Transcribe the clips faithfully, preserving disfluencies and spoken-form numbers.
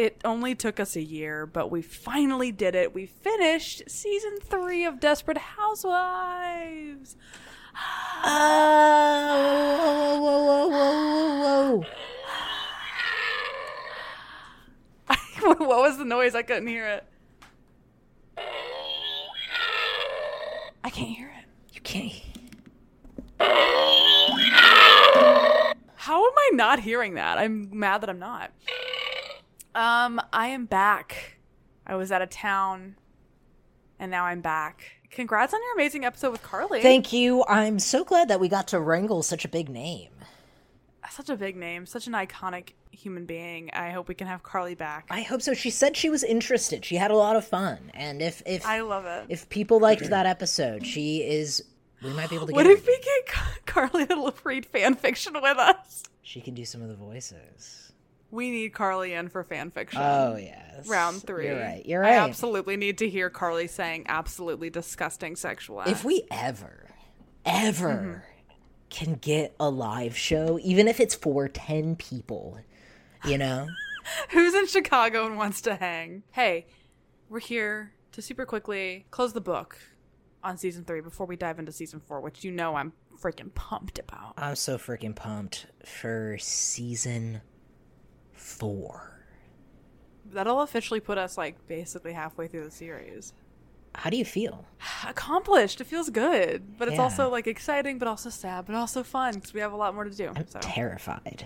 it only took us a year, but we finally did it. We finished season three of Desperate Housewives. Oh, whoa, whoa, whoa, whoa, whoa, What was the noise? I couldn't hear it. I can't hear it. You can't. How am I not hearing that? I'm mad that I'm not. Um, I am back. I was out of town, and now I'm back. Congrats on your amazing episode with Carly. Thank you. I'm so glad that we got to wrangle such a big name. Such a big name. Such an iconic human being. I hope we can have Carly back. I hope so. She said she was interested. She had a lot of fun. And if if I love it. If people liked that episode, she is... We might be able to get What her. if we get Carly to read fan fiction with us? She can do some of the voices. We need Carly in for fan fiction. Oh, yes. Round three. You're right. You're right. I absolutely need to hear Carly saying absolutely disgusting sexual acts. If we ever, ever Mm-hmm. can get a live show, even if it's for ten people, you know? Who's in Chicago and wants to hang? Hey, we're here to super quickly close the book on season three before we dive into season four, which you know I'm freaking pumped about. I'm so freaking pumped for season four. That'll officially put us like basically halfway through the series. How do you feel? Accomplished. It feels good, but it's Yeah. also like exciting, but also sad, but also fun because we have a lot more to do. I'm so. terrified.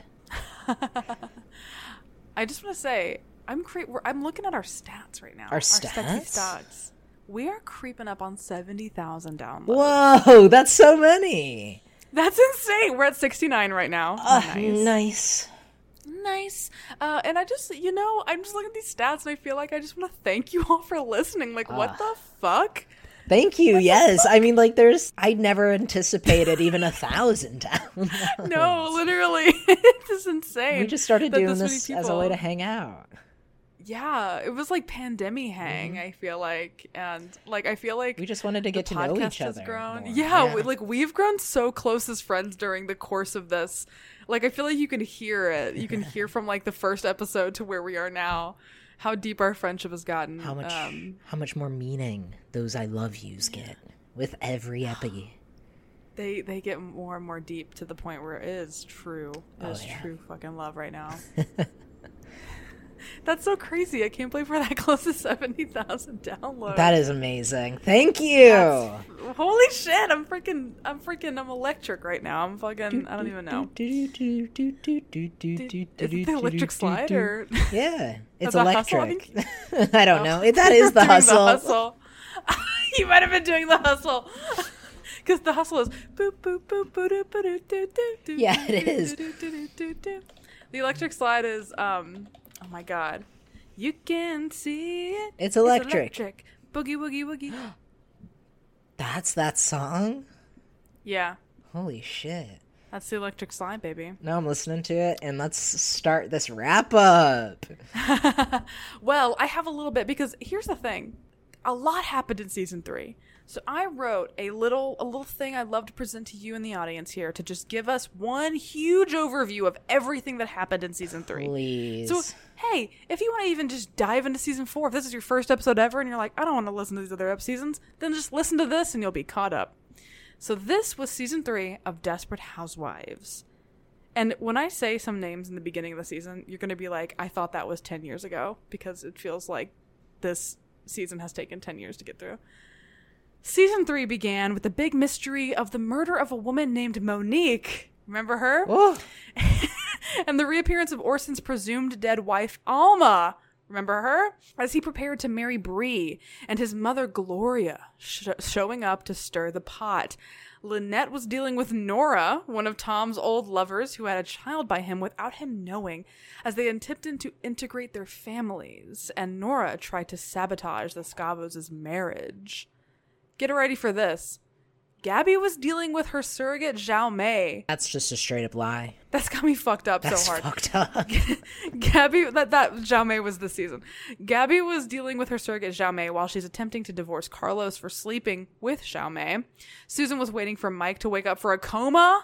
I just want to say I'm cre- we're, I'm looking at our stats right now. Our sexy stats? stats. We are creeping up on seventy thousand downloads. Whoa, that's so many. That's insane. We're at sixty-nine right now. Uh, nice. nice. Nice. Uh, and I just, you know, I'm just looking at these stats and I feel like I just want to thank you all for listening. Like, what Uh. the fuck? Thank you. Yes. I mean, like, there's, I never anticipated even a thousand downloads. No, literally. It's insane. We just started that doing many this as a people- way to hang out. Yeah, it was like pandemic hang, Mm-hmm. I feel like. And, like, I feel like We just wanted to the get to know podcast each has other. grown. more. Yeah, We, like, we've grown so close as friends during the course of this. Like, I feel like you can hear it. You can hear from, like, the first episode to where we are now how deep our friendship has gotten. how much, Um, how much more meaning those I love yous get with every epi. they they get more and more deep to the point where it is true. It Oh, is yeah. true fucking love right now. That's so crazy. I can't believe we're that close to seventy thousand downloads. That is amazing. Thank you. That's- holy shit. I'm freaking, I'm freaking, I'm electric right now. I'm fucking, I don't even know. Is it the electric slide or? Yeah, it's the electric. hustling? I don't know. That is the Doing hustle. hustle. You might have been doing the hustle. Because the hustle is boop, boop, boop, boop, boop, boop, boop, boop, boop, Yeah, it is. boop, boop, boop, boop. The electric slide is, um, oh my god. You can see it. It's electric. electric. Boogie, woogie, woogie. That's that song? Yeah, Holy shit. that's the electric slide, baby. Now I'm listening to it, and let's start this wrap up. Well, I have a little bit because here's the thing. A lot happened in season three. So I wrote a little a little thing I'd love to present to you in the audience here to just give us one huge overview of everything that happened in season three. Please. So, hey, if you want to even just dive into season four, if this is your first episode ever and you're like, I don't want to listen to these other seasons, then just listen to this and you'll be caught up. So this was season three of Desperate Housewives. And when I say some names in the beginning of the season, you're going to be like, I thought that was ten years ago, because it feels like this season has taken ten years to get through. Season three began with the big mystery of the murder of a woman named Monique. Remember her? Oh, And the reappearance of Orson's presumed dead wife, Alma. Remember her? As he prepared to marry Bree, and his mother, Gloria, sh- showing up to stir the pot. Lynette was dealing with Nora, one of Tom's old lovers who had a child by him without him knowing, as they attempted to integrate their families, and Nora tried to sabotage the Scavos' marriage. Get ready for this. Gabby was dealing with her surrogate Zhao Mei. that's just a straight up lie. That's got me fucked up That's so hard. fucked up. Gabby, that, that Zhao Mei was this season. Gabby was dealing with her surrogate Zhao Mei while she's attempting to divorce Carlos for sleeping with Zhao Mei. Susan was waiting for Mike to wake up for a coma.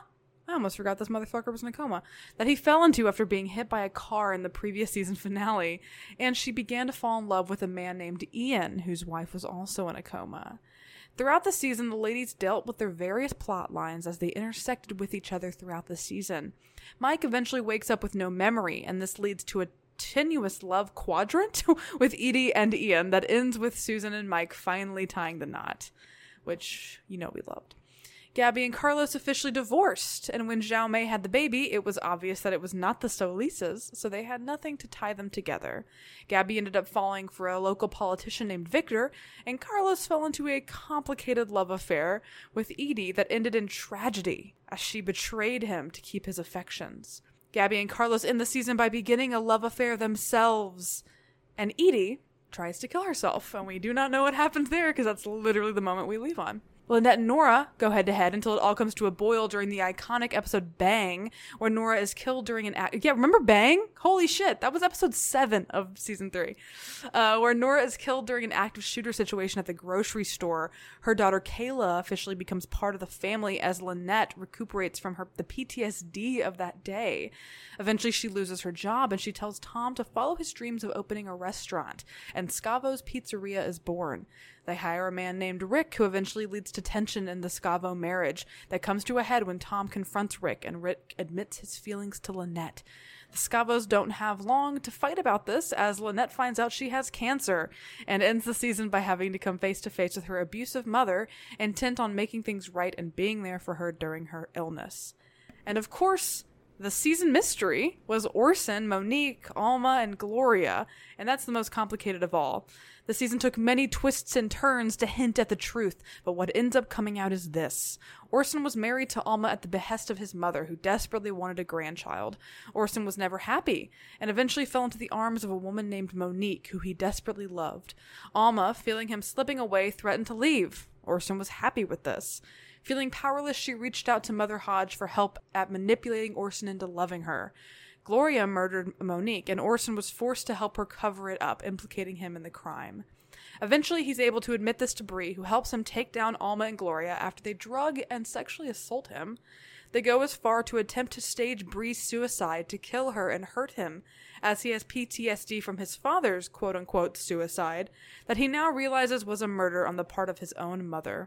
I almost forgot this motherfucker was in a coma, that he fell into after being hit by a car in the previous season finale, and she began to fall in love with a man named Ian, whose wife was also in a coma. Throughout the season, the ladies dealt with their various plot lines as they intersected with each other throughout the season. Mike eventually wakes up with no memory, and this leads to a tenuous love quadrant with Edie and Ian that ends with Susan and Mike finally tying the knot, which, you know, we loved. Gabby and Carlos officially divorced, and when Zhao Mei had the baby, it was obvious that it was not the Solisas, so they had nothing to tie them together. Gabby ended up falling for a local politician named Victor, and Carlos fell into a complicated love affair with Edie that ended in tragedy, as she betrayed him to keep his affections. Gabby and Carlos end the season by beginning a love affair themselves, and Edie tries to kill herself, and we do not know what happens there because that's literally the moment we leave on. Lynette and Nora go head-to-head until it all comes to a boil during the iconic episode Bang, where Nora is killed during an act. Yeah, remember Bang? Holy shit, that was episode seven of season three. Uh, where Nora is killed during an active shooter situation at the grocery store. Her daughter Kayla officially becomes part of the family as Lynette recuperates from her the P T S D of that day. Eventually, she loses her job, and she tells Tom to follow his dreams of opening a restaurant, and Scavo's Pizzeria is born. They hire a man named Rick, who eventually leads to tension in the Scavo marriage that comes to a head when Tom confronts Rick and Rick admits his feelings to Lynette. The Scavos don't have long to fight about this, as Lynette finds out she has cancer and ends the season by having to come face to face with her abusive mother, intent on making things right and being there for her during her illness. And of course, the season mystery was Orson, Monique, Alma, and Gloria, and that's the most complicated of all. The season took many twists and turns to hint at the truth, but what ends up coming out is this. Orson was married to Alma at the behest of his mother, who desperately wanted a grandchild. Orson was never happy, and eventually fell into the arms of a woman named Monique, who he desperately loved. Alma, feeling him slipping away, threatened to leave. Orson was happy with this. Feeling powerless, she reached out to Mother Hodge for help at manipulating Orson into loving her. Gloria murdered Monique, and Orson was forced to help her cover it up, implicating him in the crime. Eventually, he's able to admit this to Bree, who helps him take down Alma and Gloria after they drug and sexually assault him. They go as far to attempt to stage Bree's suicide to kill her and hurt him, as he has P T S D from his father's quote-unquote suicide, that he now realizes was a murder on the part of his own mother.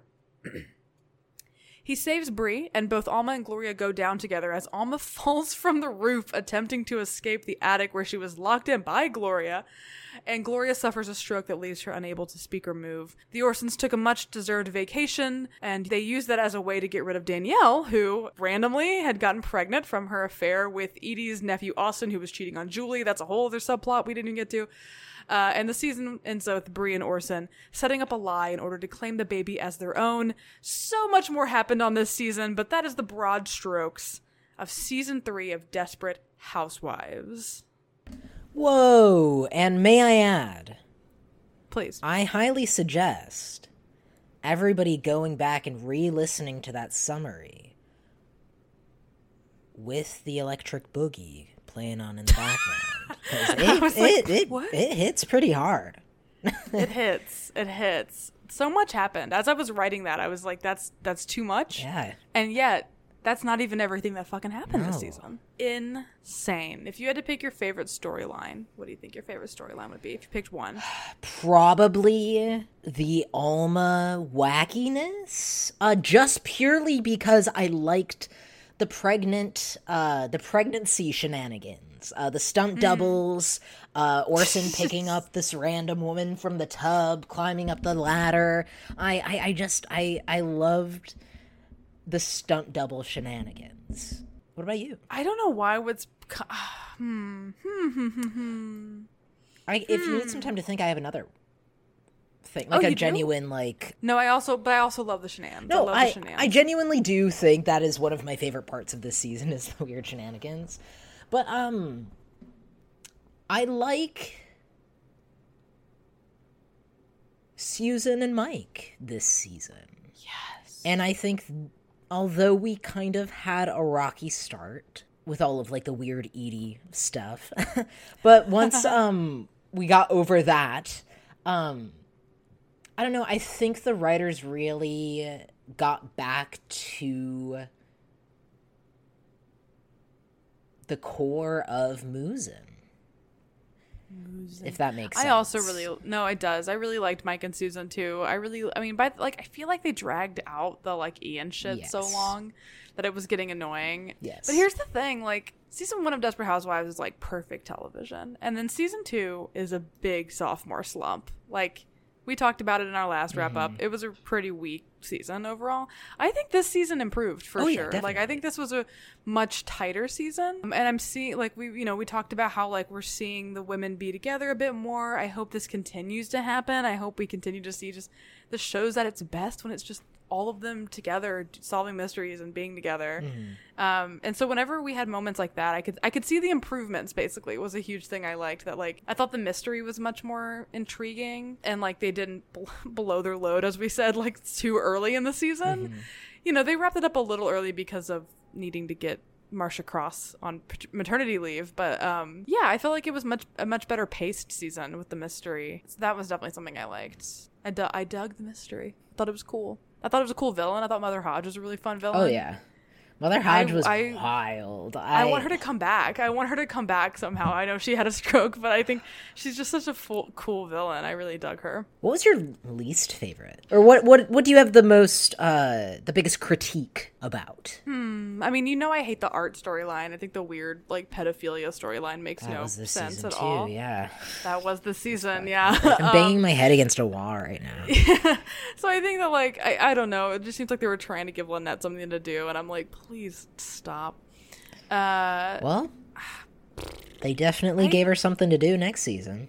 He saves Bree, and both Alma and Gloria go down together as Alma falls from the roof attempting to escape the attic where she was locked in by Gloria, and Gloria suffers a stroke that leaves her unable to speak or move. The Orsons took a much-deserved vacation, and they used that as a way to get rid of Danielle, who randomly had gotten pregnant from her affair with Edie's nephew Austin, who was cheating on Julie. That's a whole other subplot we didn't even get to. Uh, and the season ends with Bree and Orson setting up a lie in order to claim the baby as their own. So much more happened on this season, but that is the broad strokes of season three of Desperate Housewives. Whoa, and may I add, please, I highly suggest everybody going back and re-listening to that summary with the Electric Boogie playing on in the background. It, I was like, it, it, what? it hits pretty hard. It hits. It hits. So much happened. As I was writing that, I was like, that's that's too much. Yeah. And yet, that's not even everything that fucking happened No. this season. Insane. If you had to pick your favorite storyline, what do you think your favorite storyline would be if you picked one? Probably the Alma wackiness. Uh, just purely because I liked the pregnant, uh, the pregnancy shenanigans. Uh, the stunt doubles, uh, Orson picking up this random woman from the tub, climbing up the ladder. I, I, I just, I, I loved the stunt double shenanigans. What about you? I don't know why what's... Hmm. Hmm. Hmm. Hmm. Hmm. I, if you need some time to think, I have another thing. Like Oh, a you do? genuine, like... No, I also... But I also love the shenanigans. I No, love I, the shenanigans. I genuinely do think that is one of my favorite parts of this season is the weird shenanigans. But, um... I like Susan and Mike this season. Yes. And I think, although we kind of had a rocky start with all of, like, the weird Edie stuff, but once, um, we got over that, um... I don't know, I think the writers really got back to the core of Muzin. If that makes sense. I also really no, it does. I really liked Mike and Susan too. I really, I mean, by like, I feel like they dragged out the like Ian shit Yes. so long that it was getting annoying. Yes. But here's the thing: like, season one of Desperate Housewives is like perfect television, and then season two is a big sophomore slump. Like, we talked about it in our last wrap up. Mm-hmm. It was a pretty weak season overall. I think this season improved for Oh, yeah, sure. Like, I definitely. think this was a much tighter season. Um, and I'm seeing, like, we, you know, we talked about how, like, we're seeing the women be together a bit more. I hope this continues to happen. I hope we continue to see just the shows at its best when it's just all of them together solving mysteries and being together. Mm-hmm. Um, and so whenever we had moments like that, I could I could see the improvements. Basically, was a huge thing I liked. That like I thought the mystery was much more intriguing, and like they didn't bl- blow their load, as we said, like too early in the season. Mm-hmm. You know, they wrapped it up a little early because of needing to get Marsha Cross on p- maternity leave. But um, yeah, I felt like it was much a much better paced season with the mystery. So that was definitely something I liked. I, du- I dug the mystery. Thought it was cool. I thought it was a cool villain. I thought Mother Hodge was a really fun villain. Oh, yeah. Mother Hodge I- was I- wild. I, I, want her to come back. I want her to come back somehow. I know she had a stroke, but I think she's just such a full, cool villain. I really dug her. What was your least favorite? Or what, what, what do you have the most, uh, the biggest critique about? Hmm. I mean, you know I hate the art storyline. I think the weird, like, pedophilia storyline makes That no was this sense season at too, all. yeah. That was the season, yeah. I'm banging my head against a wall right now. So I think that, like, I, I don't know. It just seems like they were trying to give Lynette something to do, and I'm like, please stop. Uh, Well, they definitely I- gave her something to do next season.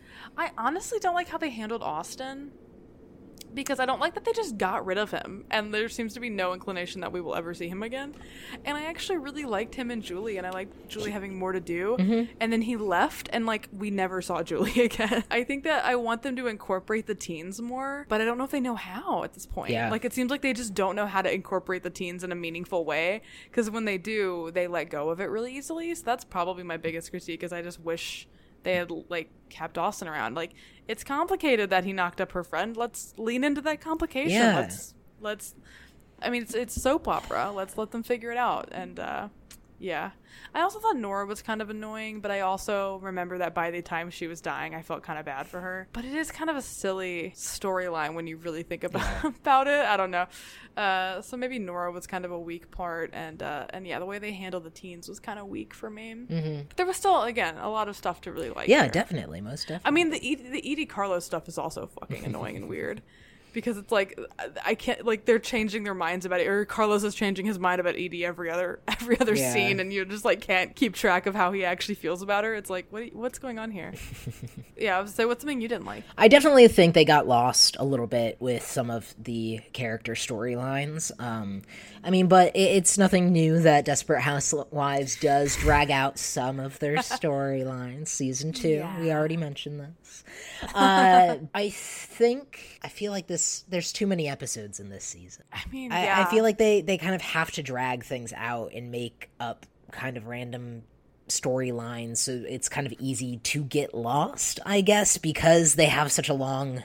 I honestly don't like how they handled Austin, because I don't like that they just got rid of him, and there seems to be no inclination that we will ever see him again. And I actually really liked him and Julie, and I liked Julie having more to do. Mm-hmm. And then he left, and like we never saw Julie again. I think that I want them to incorporate the teens more, but I don't know if they know how at this point. Yeah. Like it seems like they just don't know how to incorporate the teens in a meaningful way, because when they do, they let go of it really easily. So that's probably my biggest critique, is I just wish they had like kept Austin around. Like, it's complicated that he knocked up her friend. Let's lean into that complication. Yeah. Let's let's I mean, it's it's soap opera. Let's let them figure it out. And uh yeah. I also thought Nora was kind of annoying, but I also remember that by the time she was dying, I felt kind of bad for her. But it is kind of a silly storyline when you really think about Yeah. about it. I don't know. Uh, so maybe Nora was kind of a weak part, and uh, and yeah, the way they handled the teens was kind of weak for me. Mm-hmm. But there was still, again, a lot of stuff to really like. Yeah, there. definitely, most definitely. I mean, the Edie, the Edie Carlos stuff is also fucking annoying and weird. Because it's like, I can't, like, they're changing their minds about it, or Carlos is changing his mind about Edie every other every other Yeah. scene, and you just, like, can't keep track of how he actually feels about her. It's like, what what's going on here? Yeah, I was say, what's something you didn't like? I definitely think they got lost a little bit with some of the character storylines. Um, I mean, but it, it's nothing new that Desperate Housewives does drag out some of their storylines. Season two, Yeah. we already mentioned this. Uh, I think, I feel like this, there's too many episodes in this season. I mean, I, yeah. I feel like they, they kind of have to drag things out and make up kind of random storylines, so it's kind of easy to get lost, I guess, because they have such a long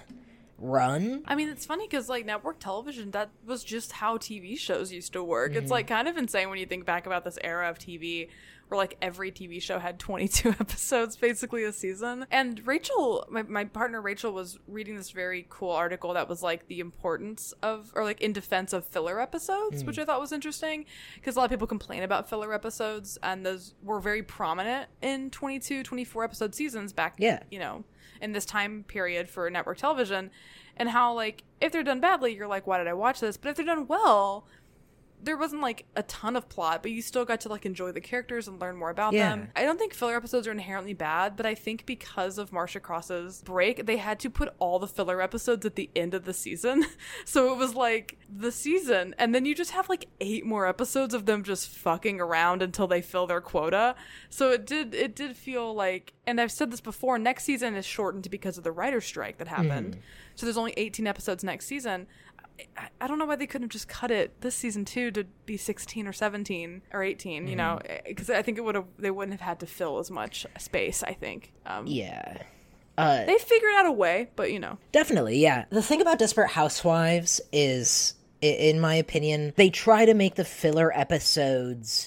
run. I mean, it's funny because, like, network television, that was just how T V shows used to work. Mm-hmm. It's, like, kind of insane when you think back about this era of T V where, like, every T V show had twenty-two episodes, basically, a season. And Rachel, my, my partner Rachel, was reading this very cool article that was, like, the importance of, or, like, in defense of filler episodes, Mm. which I thought was interesting because a lot of people complain about filler episodes, and those were very prominent in twenty-two, twenty-four episode seasons back, Yeah. you know, in this time period for network television, and how, like, if they're done badly, you're like, why did I watch this? But if they're done well, there wasn't, like, a ton of plot, but you still got to, like, enjoy the characters and learn more about Yeah. them. I don't think filler episodes are inherently bad, but I think because of Marsha Cross's break, they had to put all the filler episodes at the end of the season. So it was, like, the season, and then you just have, like, eight more episodes of them just fucking around until they fill their quota. So it did, it did feel like, and I've said this before, next season is shortened because of the writer's strike that happened. So there's only eighteen episodes next season. I, I don't know why they couldn't have just cut it this season too to be sixteen or seventeen or eighteen, you know, because I think it would have, they wouldn't have had to fill as much space, I think. Um, Yeah. Uh, They figured out a way, but you know. Definitely, yeah. The thing about Desperate Housewives is, i- in my opinion, they try to make the filler episodes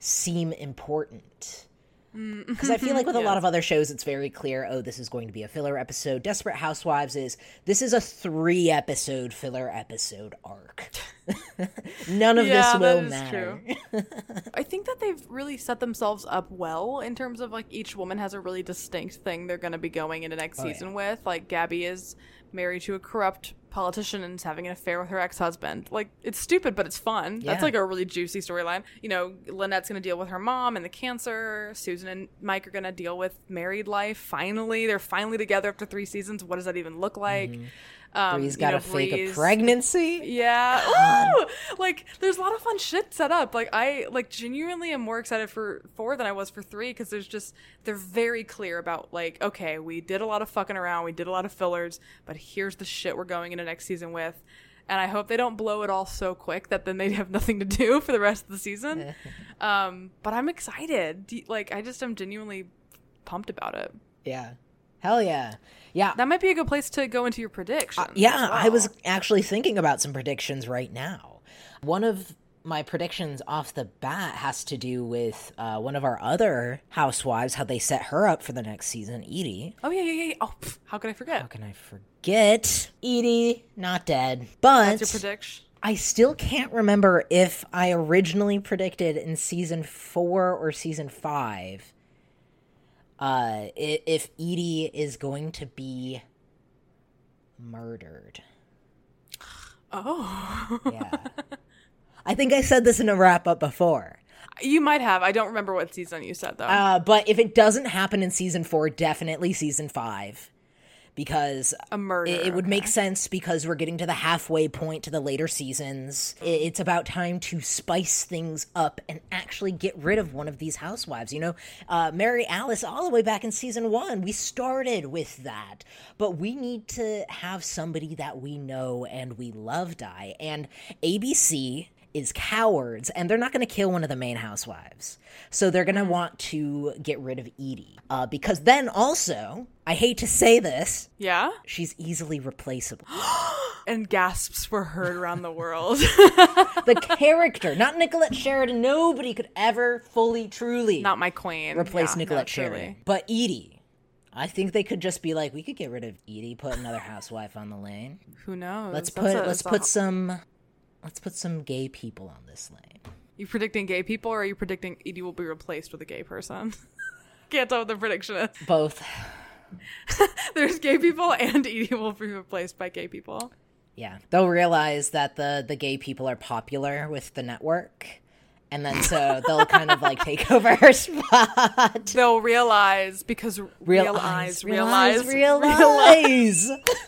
seem important. Because I feel like with a lot of other shows, it's very clear, oh, this is going to be a filler episode. Desperate Housewives is, this is a three episode filler episode arc. None of yeah, this will that is matter. True. I think that they've really set themselves up well in terms of like each woman has a really distinct thing they're going to be going into next Oh, season yeah. with. Like Gabby is married to a corrupt politician and is having an affair with her ex-husband. Like, it's stupid, but it's fun. Yeah. That's like a really juicy storyline. You know, Lynette's going to deal with her mom and the cancer. Susan and Mike are going to deal with married life. Finally, they're finally together after three seasons. What does that even look like? Mm-hmm. Um, Bree's you got know, to fake a Bree's- pregnancy. Yeah. Ooh! Like, there's a lot of fun shit set up. Like, I, like, genuinely am more excited for four than I was for three because there's just, they're very clear about, like, okay, we did a lot of fucking around, we did a lot of fillers, but here's the shit we're going into next season with. And I hope they don't blow it all so quick that then they have nothing to do for the rest of the season. um, but I'm excited. D- Like, I just am genuinely pumped about it. Yeah. Hell yeah. Yeah. That might be a good place to go into your predictions. Uh, yeah, as I was well. actually thinking about some predictions right now. One of my predictions off the bat has to do with uh, one of our other housewives, how they set her up for the next season, Edie. Oh, yeah, yeah, yeah. Oh, pff, how could I forget? How can I forget? Edie, not dead. But That's your prediction? I still can't remember if I originally predicted in season four or season five uh, i- if Edie is going to be murdered. Oh. Yeah. I think I said this in a wrap-up before. You might have. I don't remember what season you said, though. Uh, but if it doesn't happen in season four, definitely season five. Because a murder. it, it would okay. make sense because we're getting to the halfway point to the later seasons. I- It's about time to spice things up and actually get rid of one of these housewives. You know, uh, Mary Alice, all the way back in season one, we started with that. But we need to have somebody that we know and we love die. And A B C is cowards, and they're not going to kill one of the main housewives. So they're going to want to get rid of Edie. Uh, because then also, I hate to say this, Yeah? she's easily replaceable. And gasps were heard around the world. The character, not Nicolette Sheridan. Nobody could ever fully, truly Not my queen. replace Yeah, Nicolette no, truly. Sheridan. But Edie, I think they could just be like, we could get rid of Edie, put another housewife on the lane. Who knows? Let's That's put a- let's that's put a- some let's put some gay people on this lane. You predicting gay people, or are you predicting Edie will be replaced with a gay person? Can't tell what the prediction is. Both. There's gay people, and Edie will be replaced by gay people. Yeah. They'll realize that the the gay people are popular with the network. And then so they'll kind of like take over her spot. They'll realize because Realize, realize, realize, realize.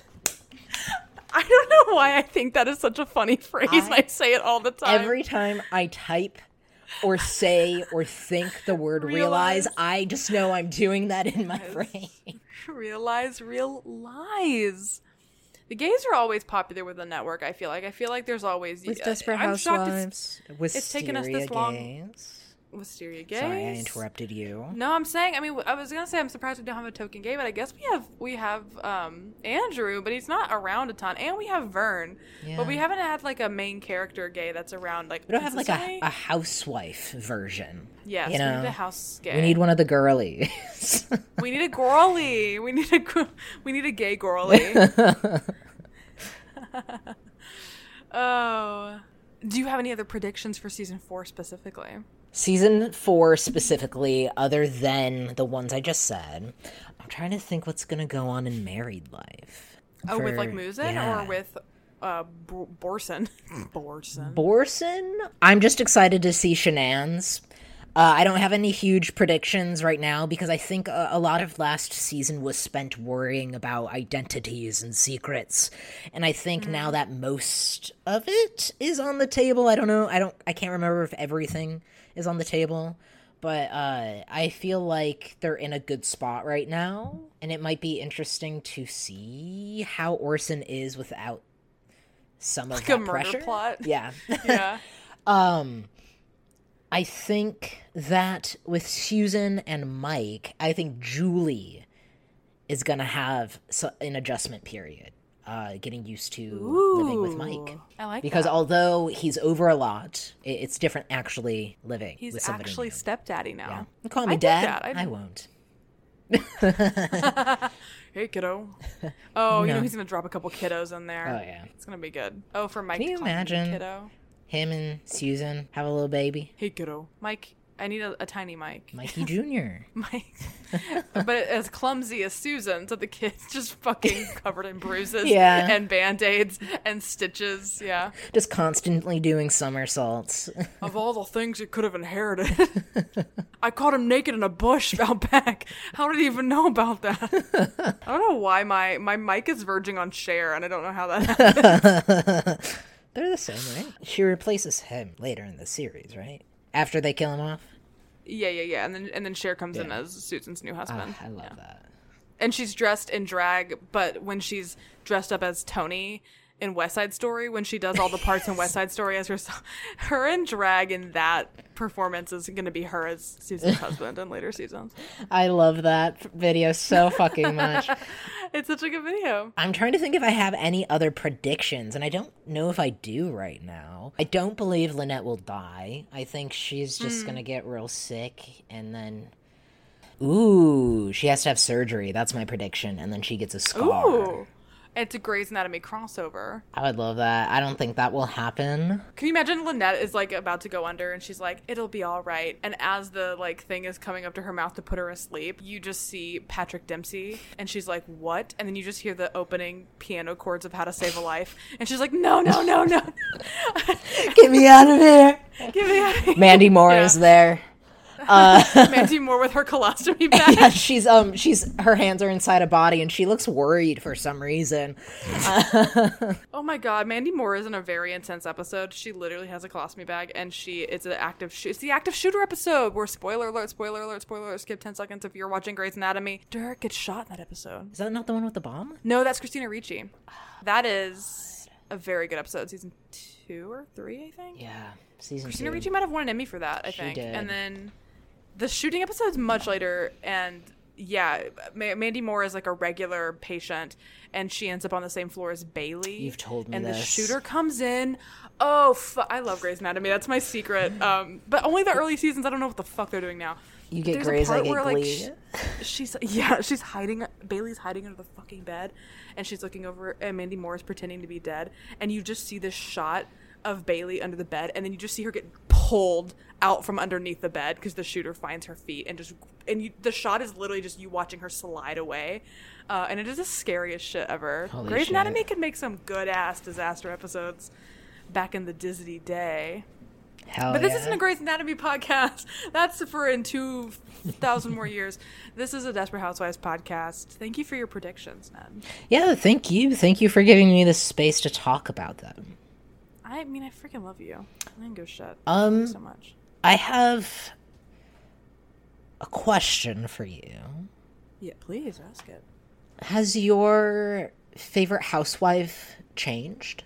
I don't know why I think that is such a funny phrase. I- and I say it all the time. Every time I type or say or think the word realize, Realize. I just know I'm doing that in my brain. realize real lies. The gays are always popular with the network. I feel like. I feel like there's always With uh, Desperate I'm shocked it's Housewives. With it's taken us this long- Gays. Wisteria gays. Sorry, I interrupted you. No, I'm saying. I mean, I was gonna say I'm surprised we don't have a token gay, but I guess we have. We have um Andrew, but he's not around a ton, and we have Vern, but we Yeah. haven't had like a main character gay that's around like. We don't have like a, consistently. a housewife version. Yes, you we know? need a house gay. We need one of the girlies. We need a girly. We need a. gr- We need a gay girly. Oh, do you have any other predictions for season four specifically? Season four specifically, other than the ones I just said, I'm trying to think what's going to go on in married life. Oh, with For- like Musin yeah. or with uh B- Borson? Borson. Borson? I'm just excited to see Shenan's. Uh, I don't have any huge predictions right now because I think a, a lot of last season was spent worrying about identities and secrets, and I think now that most of it is on the table, I don't know. I don't. I can't remember if everything is on the table, but uh, I feel like they're in a good spot right now, and it might be interesting to see how Orson is without some of Like that a murder pressure. plot? Yeah. Yeah. Um, I think that with Susan and Mike, I think Julie is gonna have so- an adjustment period. uh, getting used to Ooh, living with Mike. I like Because that. although he's over a lot, it, it's different actually living He's with somebody actually new. stepdaddy now. Yeah. Call me I dig dad. that. I- I won't. Hey, kiddo. Oh, you No. know he's gonna drop a couple kiddos in there. Oh, yeah. It's gonna be good. Oh, for Mike Can to you call him imagine? kiddo. Him and Susan have a little baby. Hey, kiddo. Mike, I need a, a tiny Mike. Mikey Junior Mike. But as clumsy as Susan, so the kid's just fucking covered in bruises Yeah. and band-aids and stitches. Yeah. Just constantly doing somersaults. Of all the things you could have inherited, I caught him naked in a bush out back. How did he even know about that? I don't know why my, my mic is verging on Cher, and I don't know how that happened. They're the same, right? She replaces him later in the series, right? After they kill him off? Yeah, yeah, yeah. And then and then Cher comes in Yeah. as Susan's new husband. Ah, I love Yeah. that. And she's dressed in drag, but when she's dressed up as Tony in West Side Story, when she does all the parts in West Side Story as herself, her in drag in that performance is going to be her as Susan's husband in later seasons. I love that video so fucking much. It's such a good video. I'm trying to think if I have any other predictions, and I don't know if I do right now. I don't believe Lynette will die. I think she's just Hmm. gonna get real sick, and then... Ooh, she has to have surgery. That's my prediction, and then she gets a scar. Ooh. It's a Grey's Anatomy crossover. I would love that. I don't think that will happen. Can you imagine Lynette is like about to go under and she's like, it'll be all right. And as the like thing is coming up to her mouth to put her asleep, you just see Patrick Dempsey and she's like, what? And then you just hear the opening piano chords of How to Save a Life. And she's like, no, no, no, no. Get me out of here! Get me out of here. Mandy Moore Yeah. is there. Mandy Moore with her colostomy bag. Yeah, she's um she's her hands are inside a body and she looks worried for some reason. Oh my god, Mandy Moore is in a very intense episode. She literally has a colostomy bag, and she it's an active sh- it's the active shooter episode where spoiler alert, spoiler alert, spoiler alert. Skip ten seconds if you're watching Grey's Anatomy. Derek gets shot in that episode. Is that not the one with the bomb? No, that's Christina Ricci. That is a very good episode, season two or three, I think. Yeah, season Christina two. Ricci might have won an Emmy for that, I She think. did. And then the shooting episode's much later, and yeah, Ma- Mandy Moore is like a regular patient, and she ends up on the same floor as Bailey. You've told me And this. the shooter comes in. Oh, fu- I love Grey's Anatomy. That's my secret. Um, but only the early seasons. I don't know what the fuck they're doing now. You get There's a Grey's, I part get where, like, Glee. sh- she's yeah, she's hiding. Bailey's hiding under the fucking bed, and she's looking over, and Mandy Moore is pretending to be dead, and you just see this shot of Bailey under the bed, and then you just see her get pulled out from underneath the bed because the shooter finds her feet, and just and you, the shot is literally just you watching her slide away, uh, and it is the scariest shit ever. Holy Grey's shit. Anatomy could make some good ass disaster episodes back in the Disney day. Hell But this yeah. isn't a Grey's Anatomy podcast. That's for in two thousand more years. This is a Desperate Housewives podcast. Thank you for your predictions, Ned. Yeah, thank you. Thank you for giving me the space to talk about them. I mean, I freaking love you. I didn't give a shit. Um, Thank you so much. I have a question for you. Yeah, please ask it. Has your favorite housewife changed?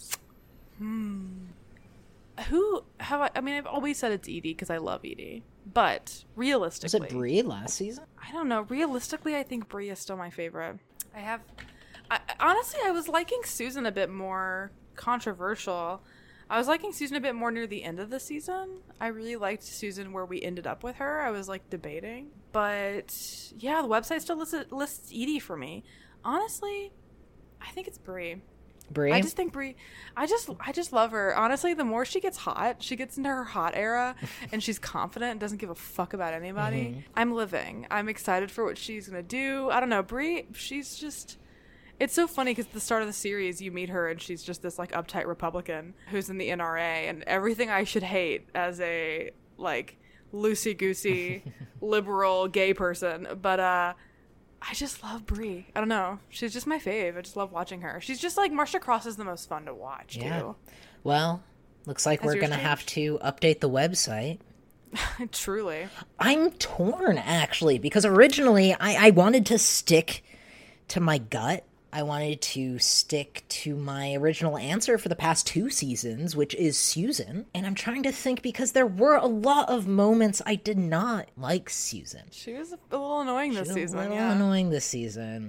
Who have I? I mean, I've always said it's Edie because I love Edie. But Was realistically, it Brie last season? I don't know. Realistically, I think Brie is still my favorite. I have, I, honestly, I was liking Susan a bit more controversial. I was liking Susan a bit more near the end of the season. I really liked Susan where we ended up with her. I was like debating, but yeah, the website still lists, lists Edie for me. Honestly, I think it's Brie. Brie? I just think Brie, I just, I just love her. Honestly, the more she gets hot, she gets into her hot era, and she's confident and doesn't give a fuck about anybody. Mm-hmm. I'm living. I'm excited for what she's gonna do. I don't know, Brie. She's just. It's so funny because at the start of the series, you meet her and she's just this like uptight Republican who's in the N R A, and everything I should hate as a like loosey goosey liberal gay person. But uh, I just love Brie. I don't know. She's just my fave. I just love watching her. She's just like Marsha Cross is the most fun to watch Yeah. too. Well, looks like Has we're yours going to have changed? to update the website. Truly. I'm torn, actually, because originally I, I wanted to stick to my gut. I wanted to stick to my original answer for the past two seasons, which is Susan. And I'm trying to think because there were a lot of moments I did not like Susan. She was a little annoying this She's season. a little Yeah. annoying this season.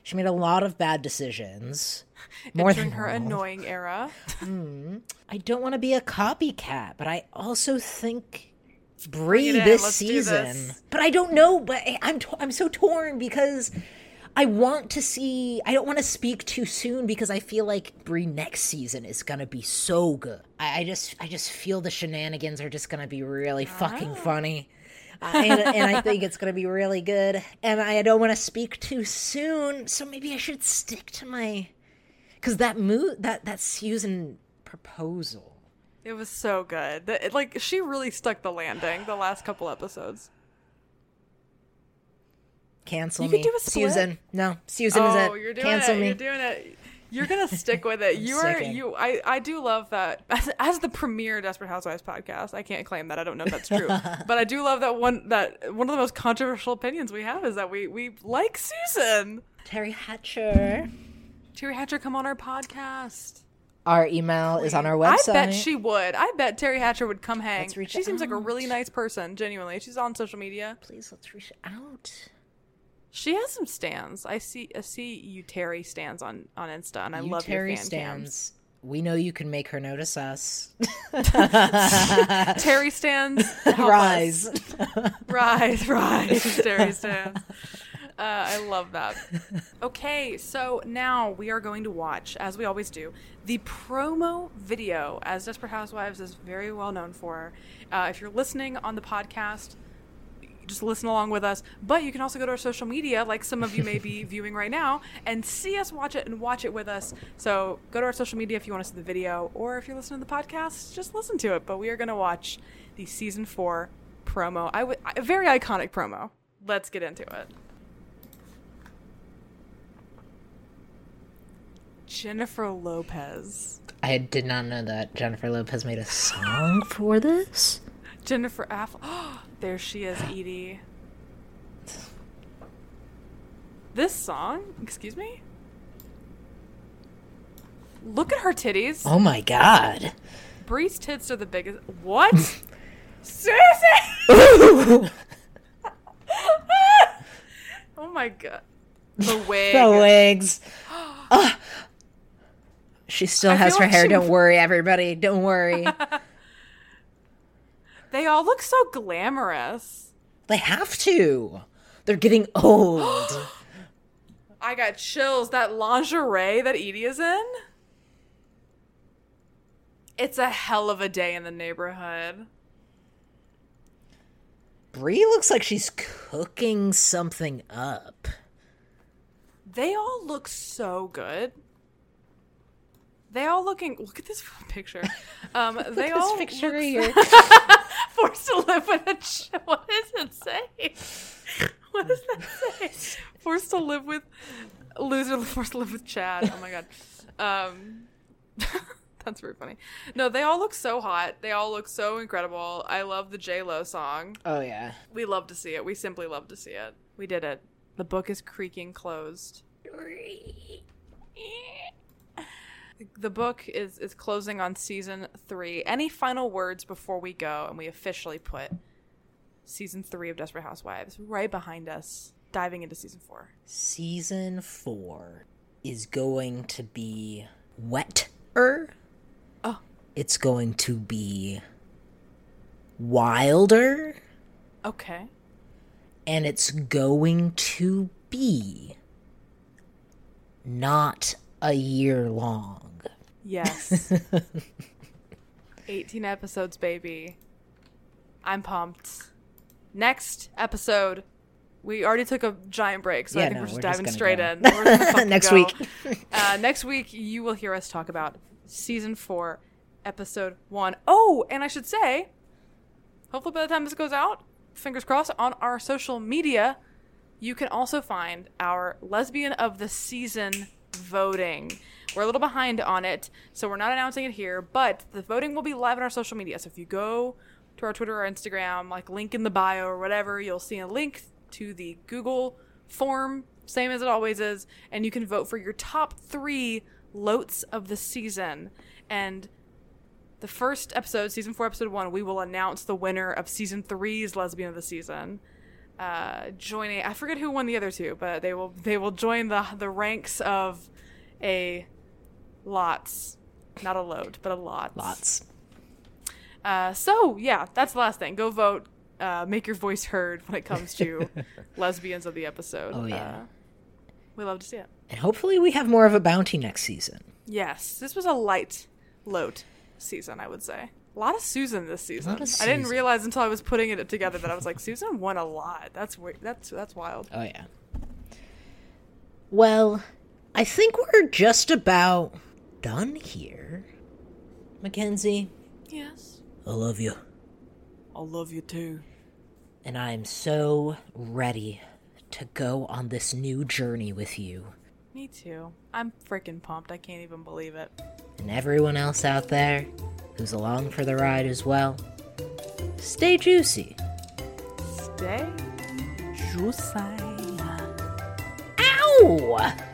She made a lot of bad decisions. More Entering than her normal. annoying era. I don't want to be a copycat, but I also think Bring Brie it in, this let's do season. this. But I don't know. But I- I'm t- I'm so torn because I want to see. I don't want to speak too soon because I feel like Brie next season is gonna be so good. I, I just I just feel the shenanigans are just gonna be really fucking Ah. funny. Uh, and, and I think it's going to be really good. And I don't want to speak too soon, so maybe I should stick to my... Because that mo- that, that Susan proposal... It was so good. The- it- like, she really stuck the landing the last couple episodes. Cancel You me. could do a split. Susan. No, Susan oh, is it. you're doing Cancel it. me. You're doing it. You're gonna stick with it. You are sticking. you. I I do love that as, as the premier Desperate Housewives podcast. I can't claim that. I don't know if that's true, but I do love that one. That one of the most controversial opinions we have is that we we like Susan. Terry Hatcher. Terry Hatcher, come on our podcast. Our email is on our website. I bet she would. I bet Terry Hatcher would come hang. Let's reach She seems like a out. really nice person. Genuinely, she's on social media. Please, let's reach out. She has some stands. I see. I see you Terry stands on on Insta, and I you love Terry your fan cams. stands. We know you can make her notice us. Terry stands. help us. Rise. Rise, rise, Terry stands. Uh, I love that. Okay, so now we are going to watch, as we always do, the promo video, as Desperate Housewives is very well known for. Uh, if you're listening on the podcast, just listen along with us. But you can also go to our social media, like some of you may be viewing right now, and see us watch it and watch it with us. So go to our social media if you want to see the video, or if you're listening to the podcast, just listen to it. But we are going to watch the season four promo. I w- a very iconic promo. Let's get into it. Jennifer Lopez. I did not know that Jennifer Lopez made a song for this. Jennifer Affleck. There she is, Edie. This song? Excuse me? Look at her titties. Oh my god. Brie's tits are the biggest. What? Susan! Ooh. Oh my god. The wig. The wigs. Ah. She still I has feel her like hair. she- Don't worry, everybody. Don't worry. They all look so glamorous. They have to. They're getting old. I got chills. That lingerie that Edie is in? It's a hell of a day in the neighborhood. Brie looks like she's cooking something up. They all look so good. They all looking. Look at this picture. Um, they This all picture look right so- here. Forced to live with a. Ch- what does it say? What does that say? Forced to live with loser. Forced to live with Chad. Oh my god. Um, that's very funny. No, they all look so hot. They all look so incredible. I love the J Lo song. Oh yeah. We love to see it. We simply love to see it. We did it. The book is creaking closed. The book is, is closing on season three. Any final words before we go and we officially put season three of Desperate Housewives right behind us, diving into season four? Season four is going to be wetter. Oh. It's going to be wilder. Okay. And it's going to be not a year long. Yes. eighteen episodes, baby. I'm pumped. Next episode, we already took a giant break, so Yeah, I think no, we're just we're just diving gonna straight go. in. We're just gonna fucking Next go. week. uh, next week, you will hear us talk about season four, episode one. Oh, and I should say, hopefully by the time this goes out, fingers crossed, on our social media, you can also find our lesbian of the season voting. We're a little behind on it, so we're not announcing it here, but the voting will be live on our social media. So if you go to our Twitter or Instagram, like link in the bio or whatever, you'll see a link to the Google form, same as it always is, and you can vote for your top three lotes of the season. And the first episode, season four, episode one, we will announce the winner of season three's lesbian of the season. uh, joining. I forget who won the other two, but they will they will join the the ranks of a lots, not a load, but a lots. Lots. Uh, so yeah, that's the last thing. Go vote. Uh, make your voice heard when it comes to lesbians of the episode. Oh yeah, uh, we love to see it. And hopefully we have more of a bounty next season. Yes, this was a light load season, I would say. A lot of Susan this season. A lot of I didn't Susan. realize until I was putting it together that I was like, Susan won a lot. That's weird. That's that's wild. Oh yeah. Well, I think we're just about done here. Mackenzie, Yes. I love you. I love you too. And I'm so ready to go on this new journey with you. Me too. I'm freaking pumped. I can't even believe it. And everyone else out there who's along for the ride as well, stay juicy. Stay juicy. Ow!